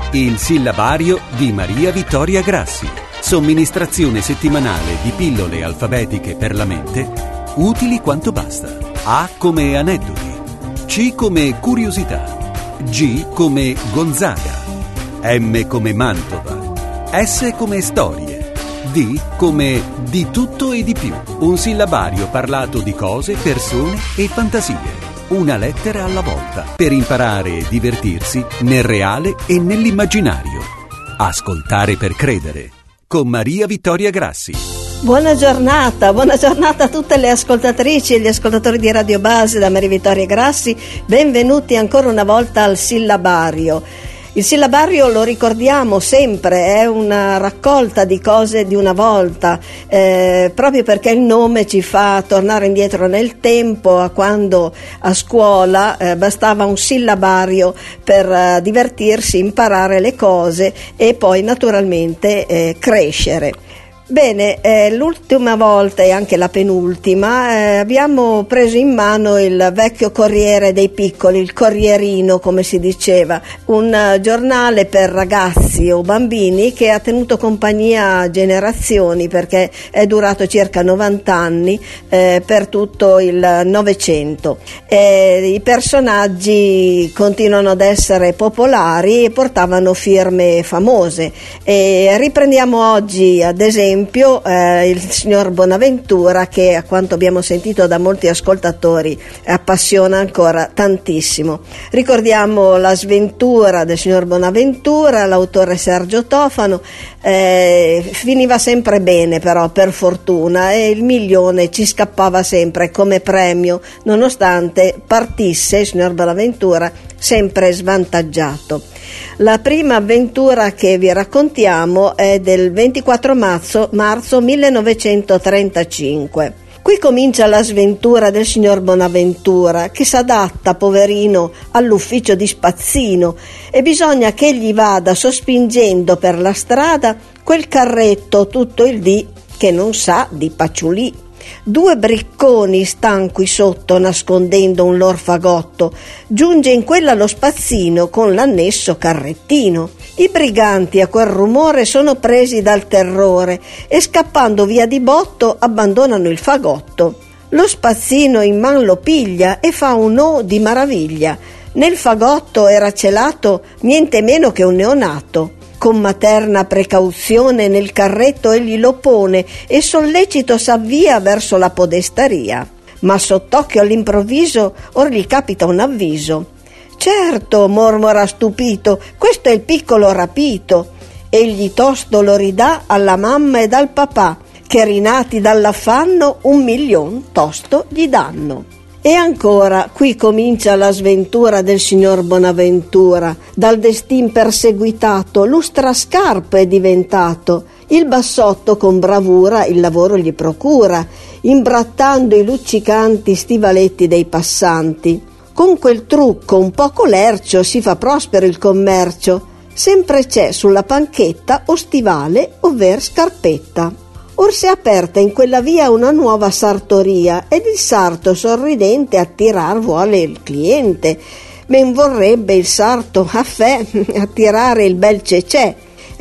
Il sillabario di Maria Vittoria Grassi. Somministrazione settimanale di pillole alfabetiche per la mente, utili quanto basta. A come aneddoti, C come curiosità, G come Gonzaga, M come Mantova, S come storie, D come di tutto e di più. Un sillabario parlato di cose, persone e fantasie. Una lettera alla volta, per imparare e divertirsi nel reale e nell'immaginario. Ascoltare per credere, con Maria Vittoria Grassi. Buona giornata a tutte le ascoltatrici e gli ascoltatori di Radio Base da Maria Vittoria Grassi. Benvenuti ancora una volta al sillabario. Il sillabario, lo ricordiamo sempre, è una raccolta di cose di una volta, proprio perché il nome ci fa tornare indietro nel tempo, a quando a scuola bastava un sillabario per divertirsi, imparare le cose e poi naturalmente crescere. Bene, l'ultima volta e anche la penultima abbiamo preso in mano il vecchio Corriere dei Piccoli, il Corrierino come si diceva, un giornale per ragazzi o bambini che ha tenuto compagnia a generazioni, perché è durato circa 90 anni per tutto il Novecento. I personaggi continuano ad essere popolari e portavano firme famose. Riprendiamo oggi ad esempio il signor Bonaventura, che a quanto abbiamo sentito da molti ascoltatori appassiona ancora tantissimo. Ricordiamo la sventura del signor Bonaventura, l'autore Sergio Tofano. Finiva sempre bene, però, per fortuna, e il milione ci scappava sempre come premio, nonostante partisse il signor Bonaventura sempre svantaggiato. La prima avventura che vi raccontiamo è del 24 marzo 1935. Qui comincia la sventura del signor Bonaventura, che s'adatta, poverino, all'ufficio di spazzino, e bisogna che egli vada sospingendo per la strada quel carretto tutto il dì che non sa di paciulì. 2 bricconi stan qui sotto nascondendo un lor fagotto. Giunge in quella lo spazzino con l'annesso carrettino. I briganti a quel rumore sono presi dal terrore e scappando via di botto abbandonano il fagotto. Lo spazzino in man lo piglia e fa un oh di maraviglia. Nel fagotto era celato niente meno che un neonato. Con materna precauzione nel carretto egli lo pone e sollecito s'avvia verso la podestaria. Ma sott'occhio all'improvviso or gli capita un avviso. «Certo», mormora stupito, «questo è il piccolo rapito». Egli tosto lo ridà alla mamma ed al papà, che rinati dall'affanno 1.000.000 tosto gli danno. E ancora, qui comincia la sventura del signor Bonaventura. Dal destin perseguitato, lustrascarpe è diventato. Il bassotto con bravura il lavoro gli procura, imbrattando i luccicanti stivaletti dei passanti. Con quel trucco un poco lercio si fa prospero il commercio. Sempre c'è sulla panchetta o stivale ovver scarpetta. Or si è aperta in quella via una nuova sartoria ed il sarto sorridente attirar vuole il cliente. Ben vorrebbe il sarto attirare il bel cecè.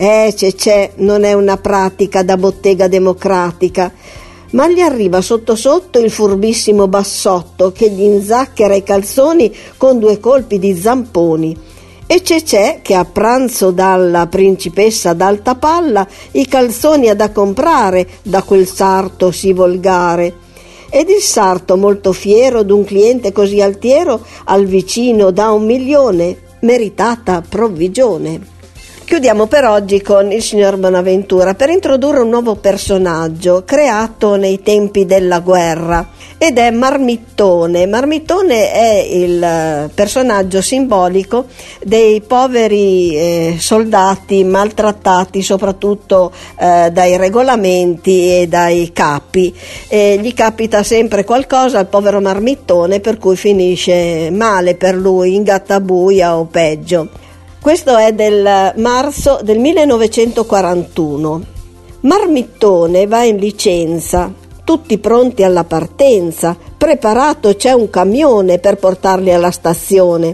Cecè non è una pratica da bottega democratica. Ma gli arriva sotto sotto il furbissimo bassotto che gli inzacchera i calzoni con 2 colpi di zamponi. E Cecè, che a pranzo dalla principessa d'alta palla i calzoni ha da comprare da quel sarto sì volgare. Ed il sarto, molto fiero d'un cliente così altiero, al vicino dà 1.000.000, meritata provvigione. Chiudiamo per oggi con il signor Bonaventura per introdurre un nuovo personaggio creato nei tempi della guerra, ed è Marmittone. Marmittone è il personaggio simbolico dei poveri soldati maltrattati soprattutto dai regolamenti e dai capi. Gli capita sempre qualcosa al povero Marmittone, per cui finisce male per lui, in gattabuia o peggio. Questo è del marzo del 1941. Marmittone va in licenza, tutti pronti alla partenza, preparato c'è un camione per portarli alla stazione.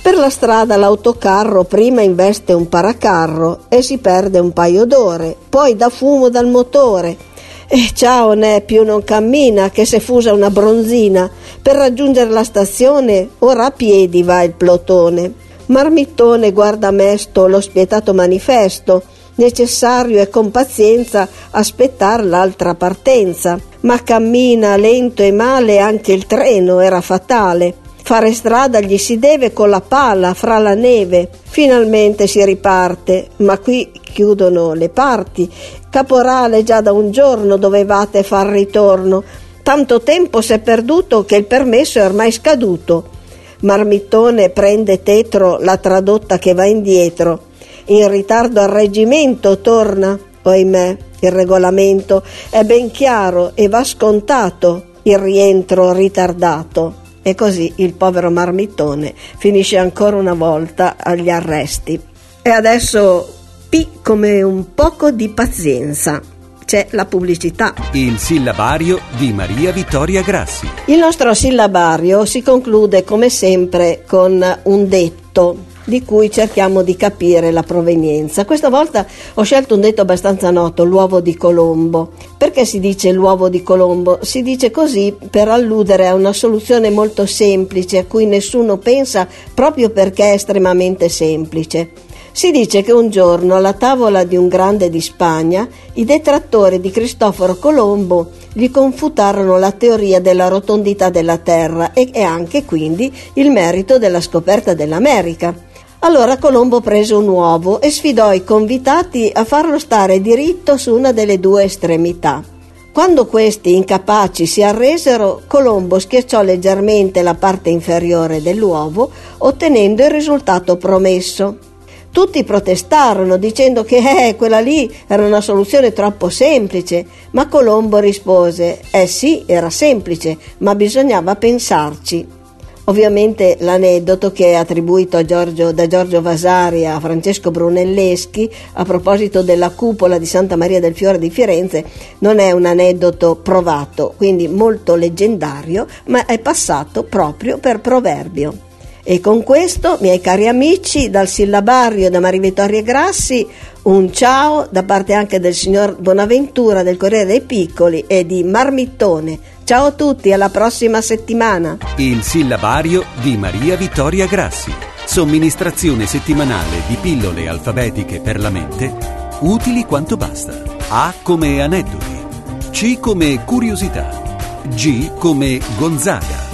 Per la strada l'autocarro prima investe un paracarro e si perde un paio d'ore, poi dà fumo dal motore. E ciao ne più non cammina che se fusa una bronzina. Per raggiungere la stazione ora a piedi va il plotone. Marmittone guarda mesto lo spietato manifesto. Necessario è con pazienza aspettar l'altra partenza. Ma cammina lento e male, anche il treno era fatale. Fare strada gli si deve con la pala fra la neve. Finalmente si riparte, ma qui chiudono le parti. Caporale, già da un giorno dovevate far ritorno. Tanto tempo s'è perduto che il permesso è ormai scaduto. Marmittone prende tetro la tradotta che va indietro. In ritardo al reggimento torna. Ohimè, il regolamento è ben chiaro e va scontato il rientro ritardato. E così il povero Marmittone finisce ancora una volta agli arresti. E adesso P come un poco di pazienza. C'è la pubblicità. Il sillabario di Maria Vittoria Grassi. Il nostro sillabario si conclude come sempre con un detto di cui cerchiamo di capire la provenienza. Questa volta ho scelto un detto abbastanza noto, l'uovo di Colombo. Perché si dice l'uovo di Colombo? Si dice così per alludere a una soluzione molto semplice a cui nessuno pensa proprio perché è estremamente semplice. Si dice che un giorno alla tavola di un grande di Spagna i detrattori di Cristoforo Colombo gli confutarono la teoria della rotondità della Terra e anche quindi il merito della scoperta dell'America. Allora Colombo prese un uovo e sfidò i convitati a farlo stare diritto su una delle due estremità. Quando questi incapaci si arresero, Colombo schiacciò leggermente la parte inferiore dell'uovo, ottenendo il risultato promesso. Tutti protestarono dicendo che quella lì era una soluzione troppo semplice, ma Colombo rispose: sì, era semplice, ma bisognava pensarci. Ovviamente l'aneddoto, che è attribuito da Giorgio Vasari a Francesco Brunelleschi a proposito della cupola di Santa Maria del Fiore di Firenze, non è un aneddoto provato, quindi molto leggendario, ma è passato proprio per proverbio. E con questo, miei cari amici, dal sillabario da Maria Vittoria Grassi, un ciao da parte anche del signor Bonaventura del Corriere dei Piccoli e di Marmittone. Ciao a tutti, alla prossima settimana. Il sillabario di Maria Vittoria Grassi. Somministrazione settimanale di pillole alfabetiche per la mente, utili quanto basta. A come aneddoti, C come curiosità, G come Gonzaga,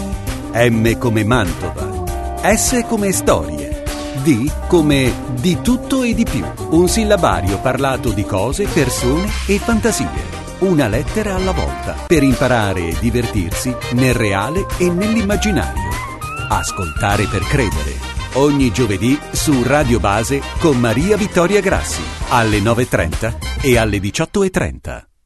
M come Mantova, S come storie, D come di tutto e di più. Un sillabario parlato di cose, persone e fantasie. Una lettera alla volta, per imparare e divertirsi nel reale e nell'immaginario. Ascoltare per credere. Ogni giovedì su Radio Base con Maria Vittoria Grassi, alle 9:30 e alle 18:30.